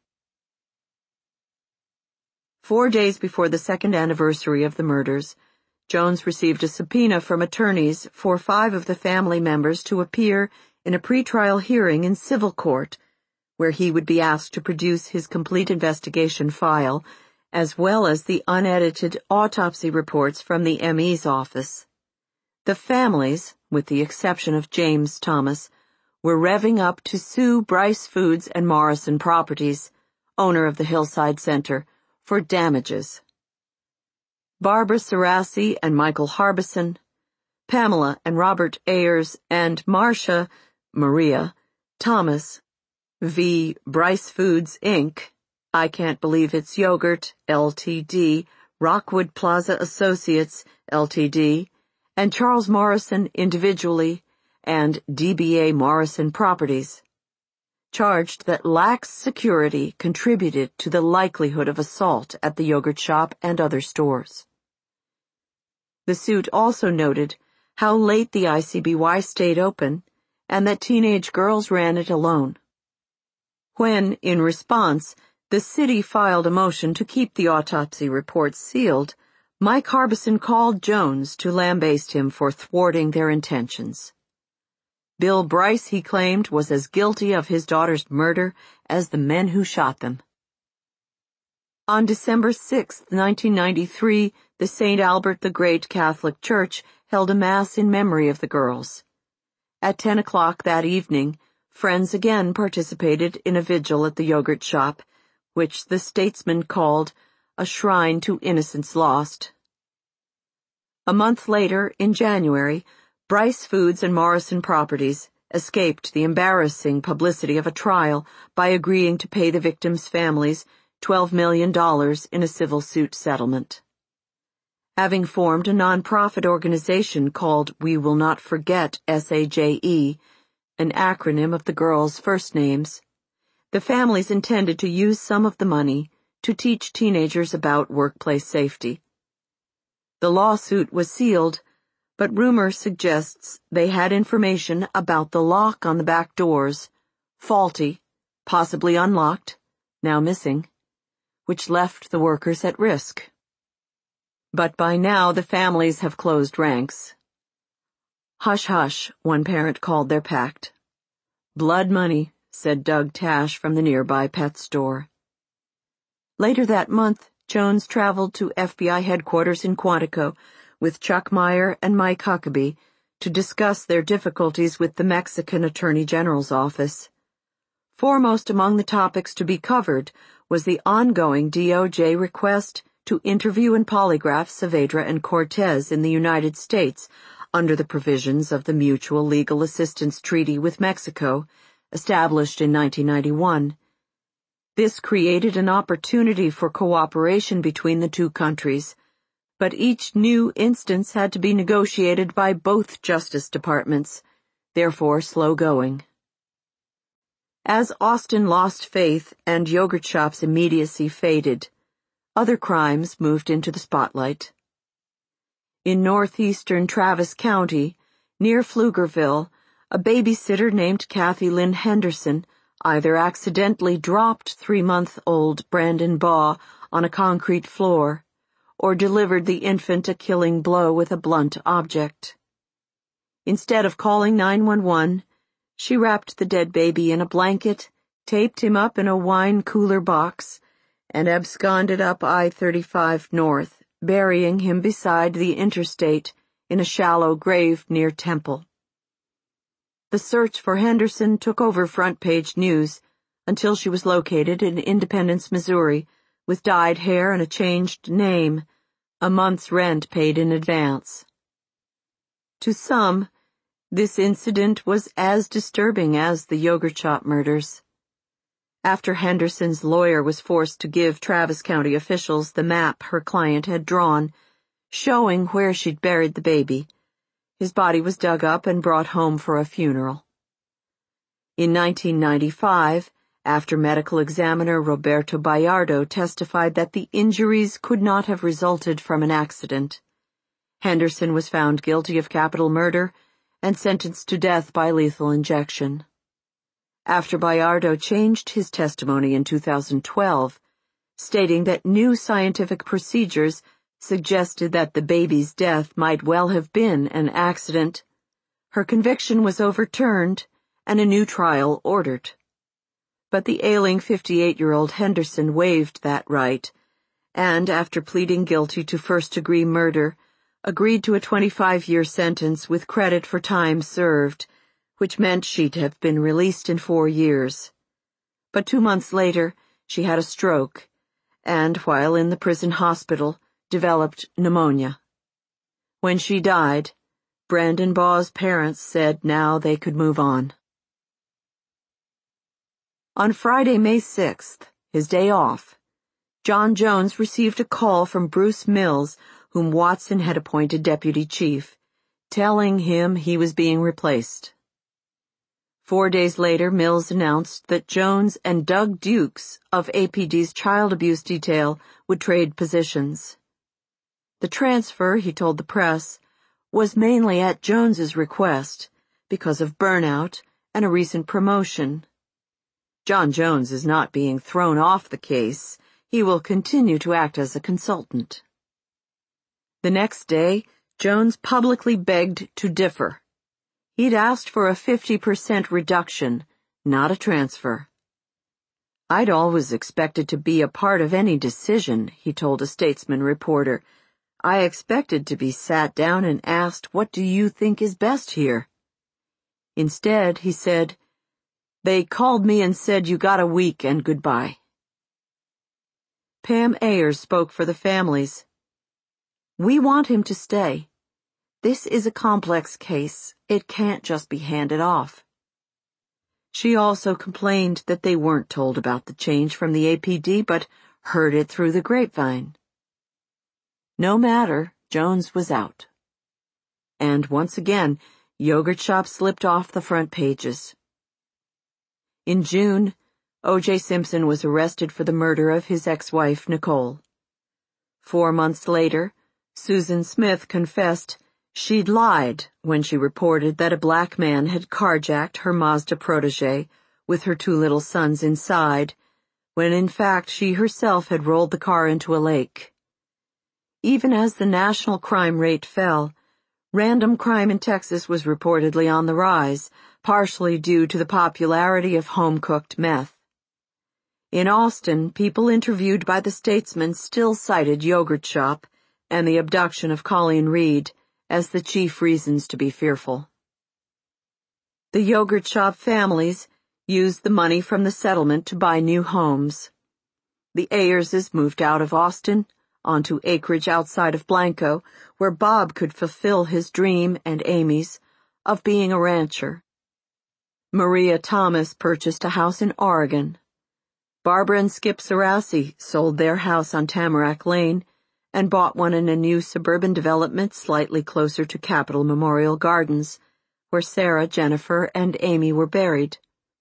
4 days before the second anniversary of the murders, Jones received a subpoena from attorneys for 5 of the family members to appear in a pretrial hearing in civil court, where he would be asked to produce his complete investigation file, as well as the unedited autopsy reports from the ME's office. The families, with the exception of James Thomas, were revving up to sue Bryce Foods and Morrison Properties, owner of the Hillside Center, for damages. Barbara Serassi and Michael Harbison, Pamela and Robert Ayers, and Maria Thomas v. Bryce Foods, Inc., I Can't Believe It's Yogurt, Ltd., Rockwood Plaza Associates, Ltd., and Charles Morrison individually, and DBA Morrison Properties, charged that lax security contributed to the likelihood of assault at the yogurt shop and other stores. The suit also noted how late the ICBY stayed open and that teenage girls ran it alone. When, in response, the city filed a motion to keep the autopsy reports sealed, Mike Harbison called Jones to lambaste him for thwarting their intentions. Bill Bryce, he claimed, was as guilty of his daughter's murder as the men who shot them. On December 6, 1993, the St. Albert the Great Catholic Church held a mass in memory of the girls. At 10 o'clock that evening, friends again participated in a vigil at the yogurt shop, which the Statesman called a shrine to innocence lost. A month later, in January, Bryce Foods and Morrison Properties escaped the embarrassing publicity of a trial by agreeing to pay the victims' families $12 million in a civil suit settlement. Having formed a nonprofit organization called We Will Not Forget SAJE, an acronym of the girls' first names, the families intended to use some of the money to teach teenagers about workplace safety. The lawsuit was sealed, but rumor suggests they had information about the lock on the back doors, faulty, possibly unlocked, now missing, which left the workers at risk. But by now the families have closed ranks. Hush hush, one parent called their pact. Blood money, said Doug Tash from the nearby pet store. Later that month, Jones traveled to FBI headquarters in Quantico with Chuck Meyer and Mike Huckabee to discuss their difficulties with the Mexican Attorney General's office. Foremost among the topics to be covered was the ongoing DOJ request to interview and polygraph Saavedra and Cortez in the United States under the provisions of the Mutual Legal Assistance Treaty with Mexico, established in 1991. This created an opportunity for cooperation between the two countries, but each new instance had to be negotiated by both Justice Departments, therefore slow going. As Austin lost faith and yogurt shop's immediacy faded, other crimes moved into the spotlight. In northeastern Travis County, near Pflugerville, a babysitter named Kathy Lynn Henderson either accidentally dropped 3-month-old Brandon Baugh on a concrete floor or delivered the infant a killing blow with a blunt object. Instead of calling 911, she wrapped the dead baby in a blanket, taped him up in a wine cooler box, and absconded up I-35 North, burying him beside the interstate in a shallow grave near Temple. The search for Henderson took over front-page news until she was located in Independence, Missouri, with dyed hair and a changed name, a month's rent paid in advance. To some, this incident was as disturbing as the yogurt shop murders. After Henderson's lawyer was forced to give Travis County officials the map her client had drawn, showing where she'd buried the baby, his body was dug up and brought home for a funeral. In 1995, after medical examiner Roberto Bayardo testified that the injuries could not have resulted from an accident, Henderson was found guilty of capital murder and sentenced to death by lethal injection. After Bayardo changed his testimony in 2012, stating that new scientific procedures suggested that the baby's death might well have been an accident, her conviction was overturned and a new trial ordered. But the ailing 58-year-old Henderson waived that right, and after pleading guilty to first-degree murder, agreed to a 25-year sentence with credit for time served, which meant she'd have been released in 4 years. But 2 months later, she had a stroke, and while in the prison hospital, developed pneumonia. When she died, Brandon Baugh's parents said now they could move on. On Friday, May 6th, his day off, John Jones received a call from Bruce Mills, whom Watson had appointed deputy chief, telling him he was being replaced. 4 days later, Mills announced that Jones and Doug Dukes of APD's child abuse detail would trade positions. The transfer, he told the press, was mainly at Jones's request, because of burnout and a recent promotion. John Jones is not being thrown off the case. He will continue to act as a consultant. The next day, Jones publicly begged to differ. He'd asked for a 50% reduction, not a transfer. "I'd always expected to be a part of any decision," he told a Statesman reporter. "I expected to be sat down and asked, 'What do you think is best here?' Instead," he said, "they called me and said, 'You got a week and goodbye.'" Pam Ayers spoke for the families. "We want him to stay. This is a complex case. It can't just be handed off." She also complained that they weren't told about the change from the APD, but heard it through the grapevine. No matter, Jones was out. And once again, Yogurt Shop slipped off the front pages. In June, O.J. Simpson was arrested for the murder of his ex-wife, Nicole. 4 months later, Susan Smith confessed she'd lied when she reported that a black man had carjacked her Mazda protege with her 2 little sons inside, when in fact she herself had rolled the car into a lake. Even as the national crime rate fell, random crime in Texas was reportedly on the rise, partially due to the popularity of home-cooked meth. In Austin, people interviewed by the Statesman still cited Yogurt Shop and the abduction of Colleen Reed as the chief reasons to be fearful. The Yogurt Shop families used the money from the settlement to buy new homes. The Ayerses moved out of Austin onto acreage outside of Blanco, where Bob could fulfill his dream, and Amy's, of being a rancher. Maria Thomas purchased a house in Oregon. Barbara and Skip Sarassi sold their house on Tamarack Lane and bought one in a new suburban development slightly closer to Capitol Memorial Gardens, where Sarah, Jennifer, and Amy were buried.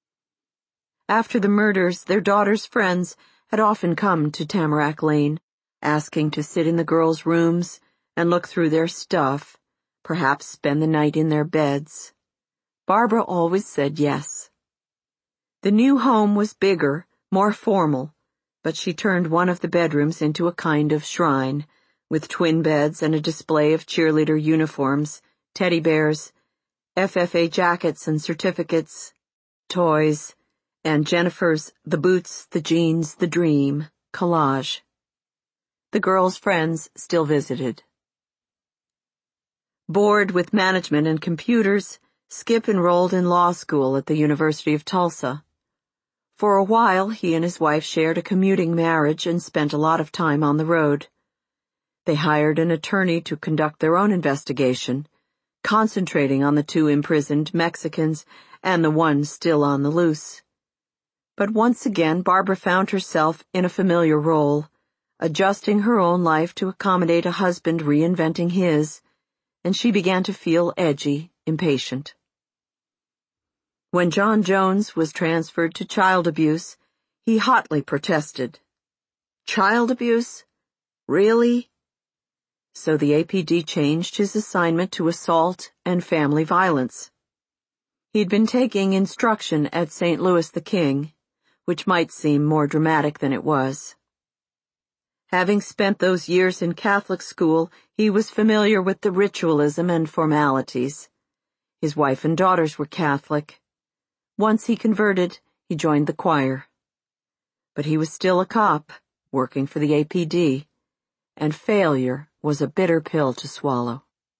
After the murders, their daughter's friends had often come to Tamarack Lane, asking to sit in the girls' rooms and look through their stuff, perhaps spend the night in their beds. Barbara always said yes. The new home was bigger, more formal, but she turned one of the bedrooms into a kind of shrine, with twin beds and a display of cheerleader uniforms, teddy bears, FFA jackets and certificates, toys, and Jennifer's "The Boots, the Jeans, the Dream" collage. The girls' friends still visited. Bored with management and computers, Skip enrolled in law school at the University of Tulsa. For a while, he and his wife shared a commuting marriage and spent a lot of time on the road. They hired an attorney to conduct their own investigation, concentrating on the 2 imprisoned Mexicans and the one still on the loose. But once again, Barbara found herself in a familiar role, adjusting her own life to accommodate a husband reinventing his, and she began to feel edgy, impatient. When John Jones was transferred to child abuse, he hotly protested. Child abuse? Really? So the APD changed his assignment to assault and family violence. He'd been taking instruction at St. Louis the King, which might seem more dramatic than it was. Having spent those years in Catholic school, he was familiar with the ritualism and formalities. His wife and daughters were Catholic. Once he converted, he joined the choir. But he was still a cop, working for the APD, and failure was a bitter pill to swallow.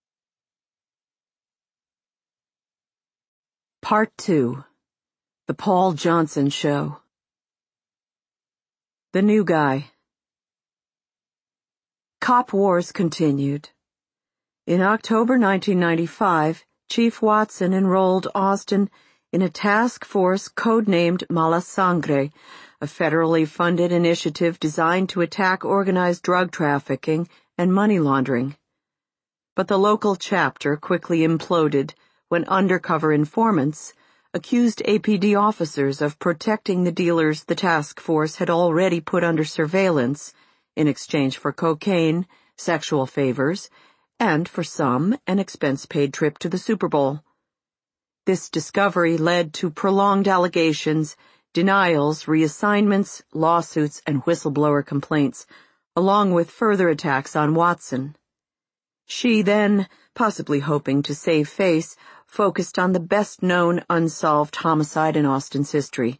Part 2. The Paul Johnson Show. The New Guy. Cop wars continued. In October 1995, Chief Watson enrolled Austin in a task force codenamed Mala Sangre, a federally funded initiative designed to attack organized drug trafficking and money laundering. But the local chapter quickly imploded when undercover informants accused APD officers of protecting the dealers the task force had already put under surveillance in exchange for cocaine, sexual favors, and, for some, an expense-paid trip to the Super Bowl. This discovery led to prolonged allegations, denials, reassignments, lawsuits, and whistleblower complaints, along with further attacks on Watson. She then, possibly hoping to save face, focused on the best-known unsolved homicide in Austin's history.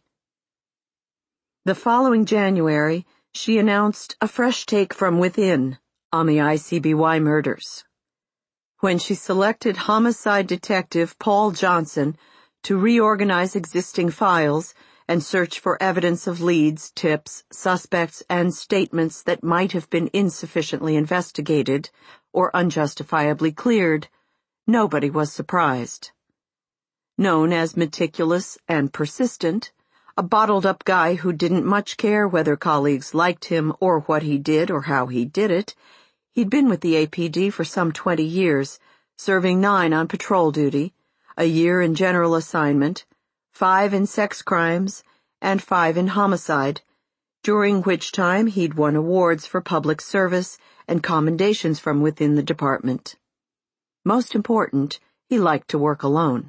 The following January, she announced a fresh take from within on the ICBY murders. When she selected homicide detective Paul Johnson to reorganize existing files and search for evidence of leads, tips, suspects, and statements that might have been insufficiently investigated or unjustifiably cleared, nobody was surprised. Known as meticulous and persistent, a bottled-up guy who didn't much care whether colleagues liked him or what he did or how he did it, he'd been with the APD for some 20 years, serving 9 on patrol duty, a year in general assignment, 5 in sex crimes, and 5 in homicide, during which time he'd won awards for public service and commendations from within the department. Most important, he liked to work alone.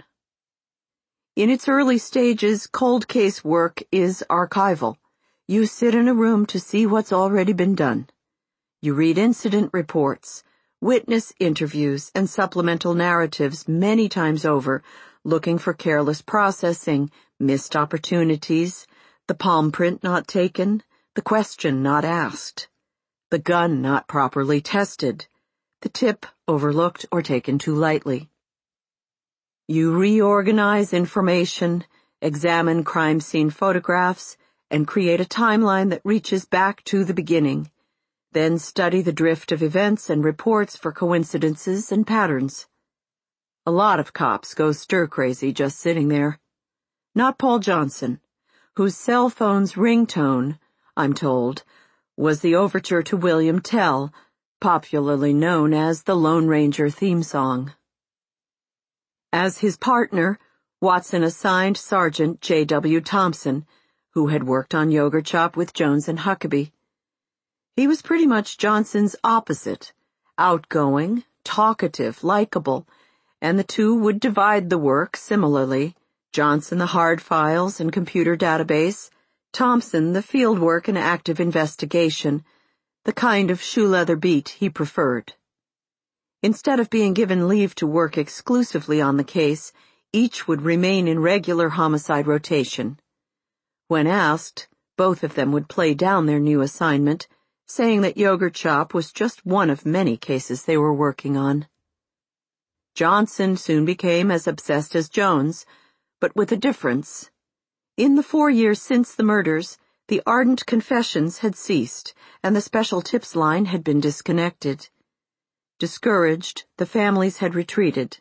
In its early stages, cold case work is archival. You sit in a room to see what's already been done. You read incident reports, witness interviews, and supplemental narratives many times over, looking for careless processing, missed opportunities, the palm print not taken, the question not asked, the gun not properly tested, the tip overlooked or taken too lightly. You reorganize information, examine crime scene photographs, and create a timeline that reaches back to the beginning, then study the drift of events and reports for coincidences and patterns. A lot of cops go stir-crazy just sitting there. Not Paul Johnson, whose cell phone's ringtone, I'm told, was the overture to William Tell, popularly known as the Lone Ranger theme song. As his partner, Watson assigned Sergeant J.W. Thompson, who had worked on Yogurt Shop with Jones and Huckabee. He was pretty much Johnson's opposite, outgoing, talkative, likable, and the two would divide the work similarly, Johnson the hard files and computer database, Thompson the field work and active investigation, the kind of shoe-leather beat he preferred. Instead of being given leave to work exclusively on the case, each would remain in regular homicide rotation. When asked, both of them would play down their new assignment, saying that Yogurt Shop was just one of many cases they were working on. Johnson soon became as obsessed as Jones, but with a difference. In the 4 years since the murders, the ardent confessions had ceased, and the special tips line had been disconnected. Discouraged, the families had retreated.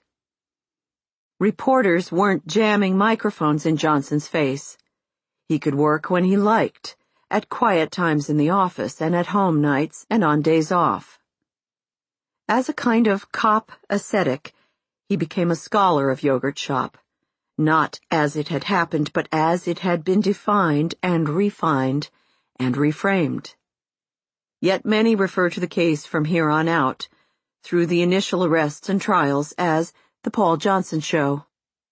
Reporters weren't jamming microphones in Johnson's face. He could work when he liked, at quiet times in the office and at home nights and on days off. As a kind of cop ascetic, he became a scholar of Yogurt Shop, not as it had happened, but as it had been defined and refined and reframed. Yet many refer to the case from here on out, through the initial arrests and trials, as the Paul Johnson Show.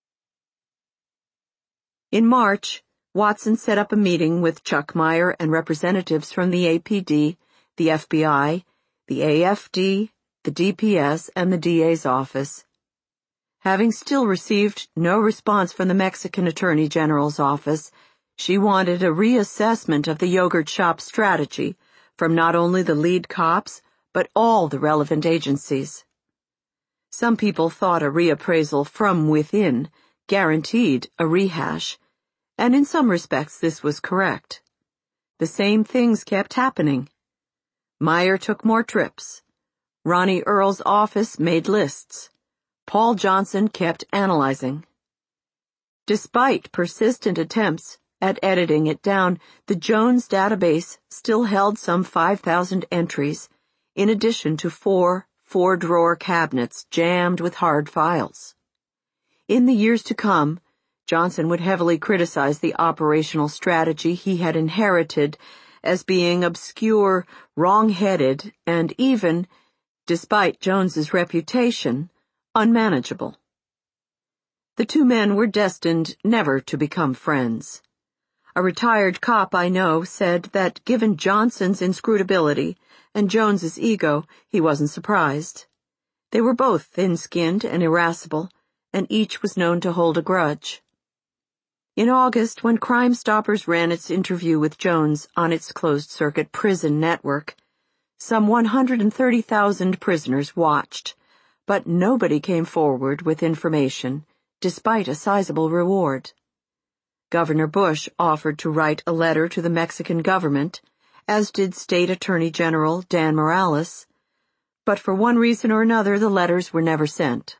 In March, Watson set up a meeting with Chuck Meyer and representatives from the APD, the FBI, the AFD, the DPS, and the DA's office. Having still received no response from the Mexican Attorney General's office, she wanted a reassessment of the Yogurt Shop strategy from not only the lead cops, but all the relevant agencies. Some people thought a reappraisal from within guaranteed a rehash, and in some respects this was correct. The same things kept happening. Meyer took more trips. Ronnie Earl's office made lists. Paul Johnson kept analyzing. Despite persistent attempts at editing it down, the Jones database still held some 5,000 entries, in addition to 4 four-drawer cabinets jammed with hard files. In the years to come, Johnson would heavily criticize the operational strategy he had inherited as being obscure, wrong-headed, and even, despite Jones's reputation, unmanageable. The two men were destined never to become friends. A retired cop I know said that given Johnson's inscrutability and Jones's ego, he wasn't surprised. They were both thin-skinned and irascible, and each was known to hold a grudge. In August, when Crime Stoppers ran its interview with Jones on its closed-circuit prison network, some 130,000 prisoners watched, but nobody came forward with information, despite a sizable reward. Governor Bush offered to write a letter to the Mexican government, as did State Attorney General Dan Morales, but for one reason or another the letters were never sent.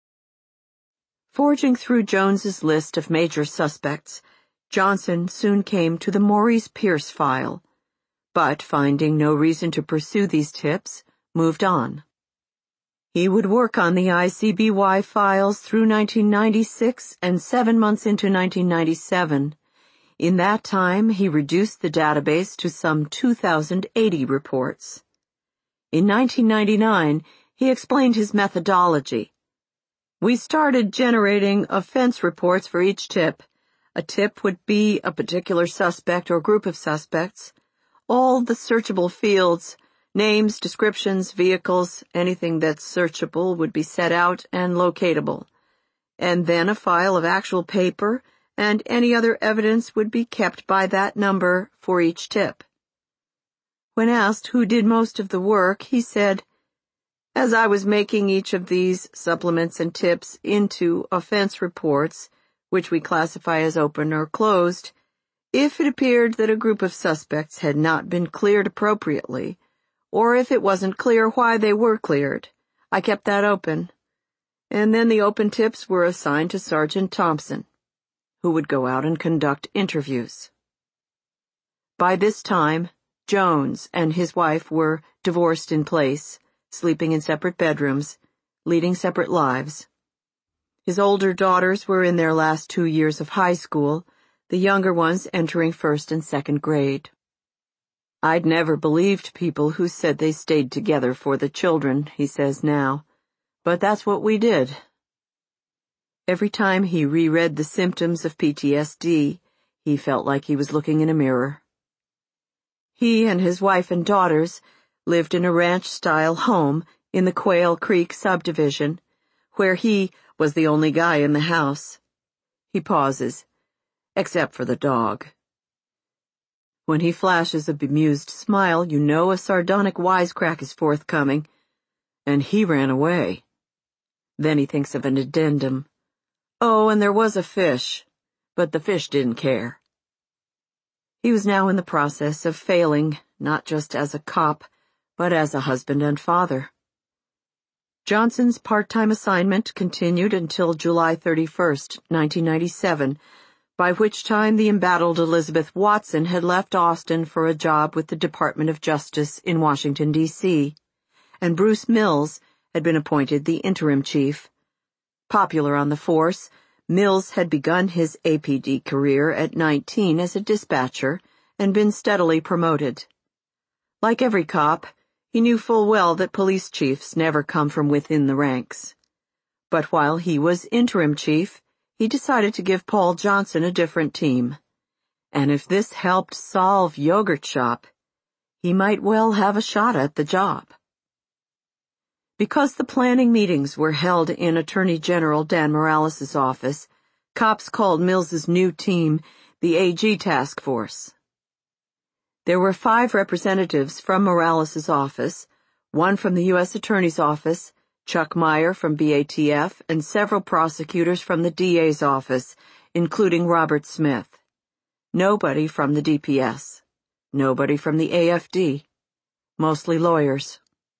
Forging through Jones's list of major suspects, Johnson soon came to the Maurice Pierce file, but finding no reason to pursue these tips, moved on. He would work on the ICBY files through 1996 and 7 months into 1997. In that time, he reduced the database to some 2,080 reports. In 1999, he explained his methodology. We started generating offense reports for each tip. A tip would be a particular suspect or group of suspects. All the searchable fields, names, descriptions, vehicles, anything that's searchable would be set out and locatable. And then a file of actual paper and any other evidence would be kept by that number for each tip. When asked who did most of the work, he said, "As I was making each of these supplements and tips into offense reports, which we classify as open or closed, if it appeared that a group of suspects had not been cleared appropriately, or if it wasn't clear why they were cleared, I kept that open. And then the open tips were assigned to Sergeant Thompson, who would go out and conduct interviews." By this time, Jones and his wife were divorced in place, sleeping in separate bedrooms, leading separate lives. His older daughters were in their last 2 years of high school, the younger ones entering 1st and 2nd grade. "I'd never believed people who said they stayed together for the children," he says now, "but that's what we did." Every time he reread the symptoms of PTSD, he felt like he was looking in a mirror. He and his wife and daughters lived in a ranch-style home in the Quail Creek subdivision, where he was the only guy in the house. He pauses, except for the dog. When he flashes a bemused smile, you know a sardonic wisecrack is forthcoming, and he ran away. Then he thinks of an addendum. Oh, and there was a fish, but the fish didn't care. He was now in the process of failing, not just as a cop, but as a husband and father. Johnson's part-time assignment continued until July 31st, 1997, by which time the embattled Elizabeth Watson had left Austin for a job with the Department of Justice in Washington, D.C., and Bruce Mills had been appointed the interim chief. Popular on the force, Mills had begun his APD career at 19 as a dispatcher and been steadily promoted. Like every cop, he knew full well that police chiefs never come from within the ranks. But while he was interim chief, he decided to give Paul Johnson a different team. And if this helped solve Yogurt Shop, he might well have a shot at the job. Because the planning meetings were held in Attorney General Dan Morales' office, cops called Mills's new team the AG Task Force. There were 5 representatives from Morales' office, 1 from the U.S. Attorney's Office, Chuck Meyer from BATF, and several prosecutors from the DA's office, including Robert Smith. Nobody from the DPS. Nobody from the AFD. Mostly lawyers.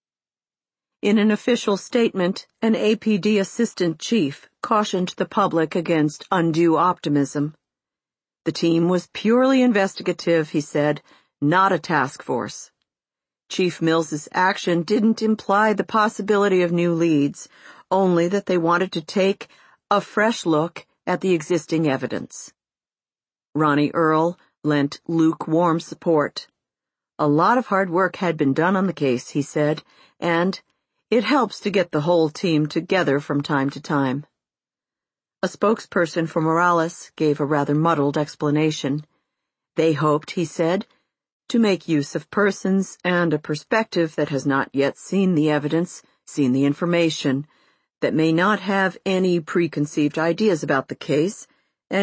In an official statement, an APD assistant chief cautioned the public against undue optimism. The team was purely investigative, he said, not a task force. Chief Mills's action didn't imply the possibility of new leads, only that they wanted to take a fresh look at the existing evidence. Ronnie Earl lent lukewarm support. A lot of hard work had been done on the case, he said, and it helps to get the whole team together from time to time. A spokesperson for Morales gave a rather muddled explanation. They hoped, he said, to make use of persons and a perspective that has not yet seen the evidence, seen the information, that may not have any preconceived ideas about the case,